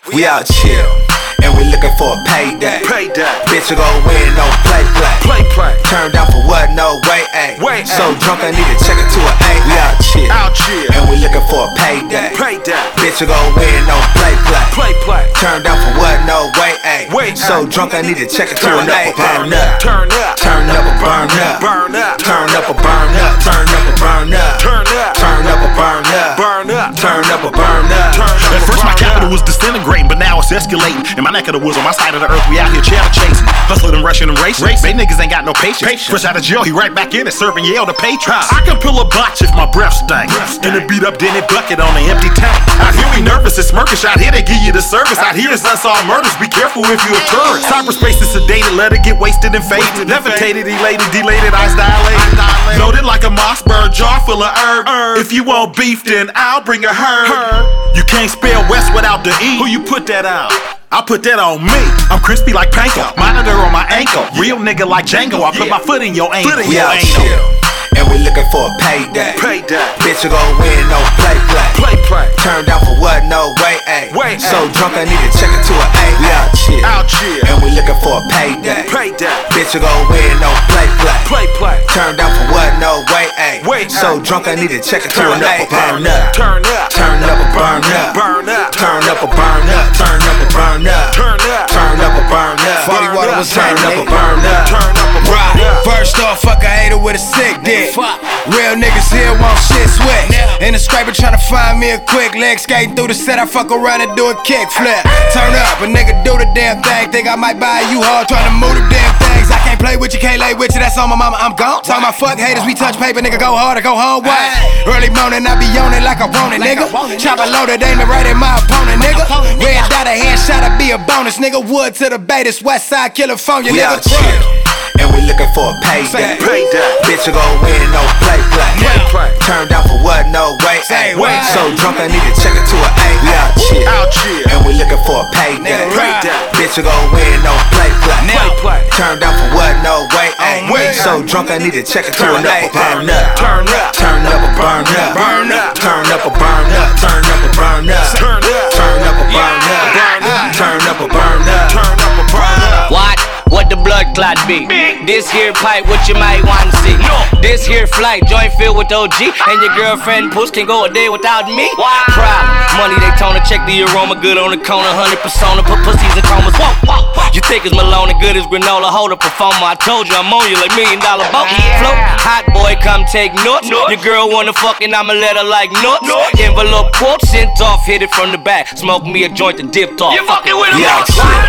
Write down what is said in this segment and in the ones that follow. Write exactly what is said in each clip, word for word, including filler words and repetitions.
We out chill, and we looking for a payday. Payday. Bitch, you gon' win, no play, play. Play, play. Turned down for what? No way, ayy. Wait, so drunk I need to check it to an A. We out chill, Out chill. and we looking for a payday. Payday. Bitch, you gon' win, no play, play. Play, play. Turned down for what? No way, ayy. Wait, so drunk I need to check it to Turn an A. up, burn up. Turn up. Turn up or burn up. Burn up. Turn up or burn up. Turn up or burn up. Turn up. Turn up or burn up. Burn up. Turn up or burn up. Turn up. At first my burn capital up. was disintegrating, but now it's escalating. In my neck of the woods, on my side of the earth, we out here cheddar chasing. Hustling and rushing and racing. They niggas ain't got no patience. Patience. Fresh out of jail, he right back in it, serving Yale to patrons. I can pull a botch if my breath stank. In a beat up Denny bucket on an empty tank. Out here we nervous, it's smirkish. Out here they give you the service. Out here it's unsolved murders. Be careful if you're a tourist. Cyberspace is sedated, let it get wasted and faded. Levitated, elated, dilated, eyes dilated. Loaded like a Mossberg jar full of herb. If you want beef, then I'll bring a herd. You can't spell West without the E. Who you put that on? I put that on me. I'm crispy like panko. Monitor on my ankle. Real nigga like Django. I put my foot in your ankle. We out chill, and we looking for a payday. Payday. Bitch, you gon' win, no play, play. Play, play. Turned down for what? No way, ayy. Wait, so ayy. drunk I need to check it to an A. We out chill, Out chill. and we looking for a payday. Payday. Bitch, you gon' win, no play, play. Play, play. Turned down for what? No way, ayy. Wait, so ayy. drunk I need to check it to Turn an A. up or burn Burn up. Turn up. Turn up or burn up. Burn up. Turn up or burn up. Turn up or burn up. Turn up. Turn up or burn up. Burn Water up. was turn up or burn up. Turn up or burn Right. up. First off, fuck a hater with a sick dick. Real niggas here want shit sweat. In the scraper tryna find me a quick leg skating through the set. I fuck around and do a kick flip. Turn up, a nigga do the damn thing. Think I might buy you hard tryna move the damn things. I can't play with you, can't lay with you. That's on my mama, I'm gone. Talking about fuck haters, we touch paper, nigga. Go hard or go home. What? Early morning, I be on it like I want it, nigga. Chopper loaded, aim it right at my opponent, nigga. Red dot, a headshot, I be a bonus, nigga. Wood to the bay, this West Side, California, We nigga. out chill, and we looking for a payday. Payday. Bitch, you gon' win, no play, play. Play, play. Turned down for what? No way, Say ayy. what? So drunk I need to check it to an A. We out chill, Out chill. and we looking for a payday. Payday. Bitch, you gon' win, no play, play. Play, play. Turned down for what? No way, ayy. Wait. So drunk I need to check it to Turn an A. up or burn Burn up. Turn up. Turn up or burn up. Burn up. Turn up or burn up. Turn up or burn up. Turn up. Turn up or burn up. Burn up. Turn up or burn up. Turn up or burn up. What? What the blood clot be? This here pipe, what you might want to see. This here flight, joint filled with O G. And your girlfriend puss can go a day without me. Problem, money they Daytona, check the aroma, good on the corner, hundred persona, put pussies in comas. Whoa, whoa, whoa. You think it's Malone, good as granola, hold a performer. I told you I'm on you like million dollar boat. Float, hot boy, come take notes. Your girl wanna fuck and I'ma let her like nuts. Envelope quote sent off, hit it from the back. Smoke me a joint and dipped off. You fucking with a Yeah,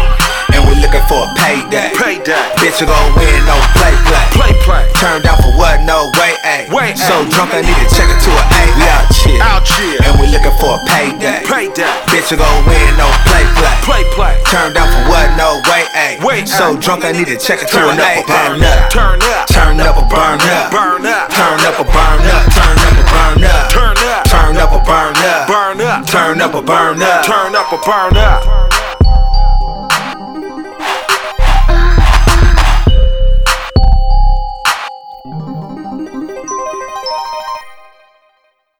and we looking for a payday. Payday. Bitch, you gon' win, no play, play. Play, play. Turned down for what? No way, ayy. Wait, so ayy. drunk I need to check it to an A. We out chill, Out chill. and we looking for a payday. Payday. Bitch, you gon' win, no play, play. Play, play. Turned down for what? No way, ayy. Wait, so ayy. drunk I need to check it to Turn an up A. or burn Burn up. Turn up. Turn up or burn up. Burn up. Turn up or burn up. Turn up or burn up. Turn up. Turn up or burn up. Burn up. Turn up or burn up. Turn up or burn up.